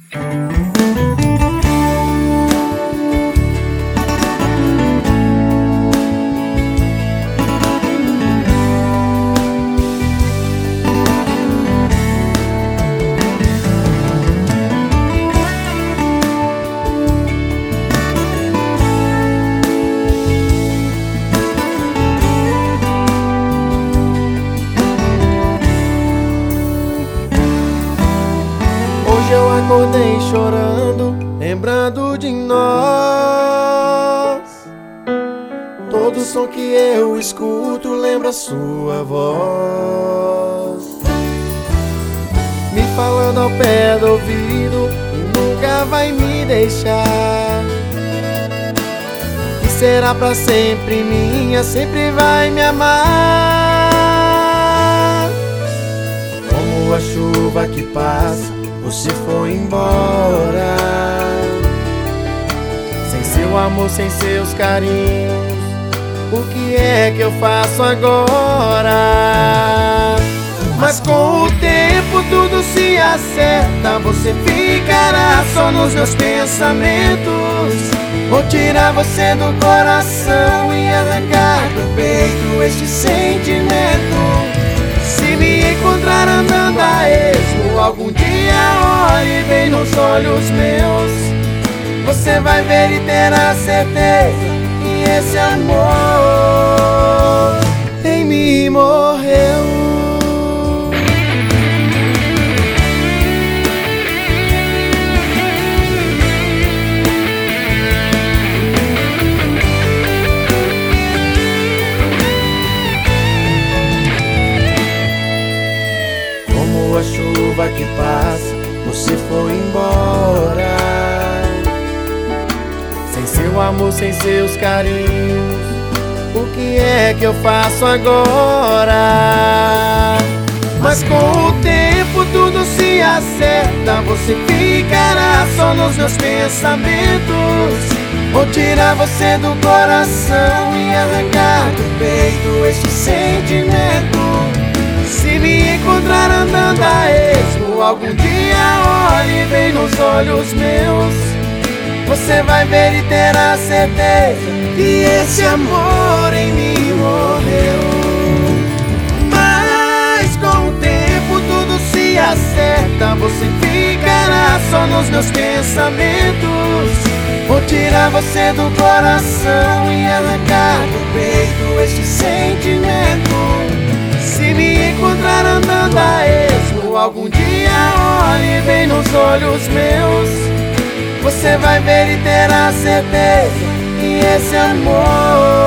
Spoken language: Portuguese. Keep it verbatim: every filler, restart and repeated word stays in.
Hoje eu acordei chorando, lembrando de nós. Todo som que eu escuto lembra sua voz, me falando ao pé do ouvido e nunca vai me deixar. E será pra sempre minha, sempre vai me amar. Como a chuva que passa, você foi embora, sem seu amor, sem seus carinhos. O que é que eu faço agora? Mas com o tempo tudo se acerta, você ficará só nos meus pensamentos. Vou tirar você do coração e arrancar do peito este sentimento. Se me encontrar andando a esmo algum dia, olhe bem nos olhos meus. Você vai ver e terá certeza que esse amor em mim morreu. A chuva que passa, você foi embora, sem seu amor, sem seus carinhos. O que é que eu faço agora? Mas com o tempo tudo se acerta, você ficará só nos meus pensamentos. Vou tirar você do coração e arrancar do peito este sentimento. Se me encontrar andando a esmo algum dia, olhe bem nos olhos meus. Você vai ver e terá certeza que esse amor em mim morreu. Mas com o tempo tudo se acerta, você ficará só nos meus pensamentos. Vou tirar você do coração e arrancar do peito este sentimento. Se me encontrar andando a esmo algum dia, olhe bem nos olhos meus. Você vai ver e terá certeza que esse amor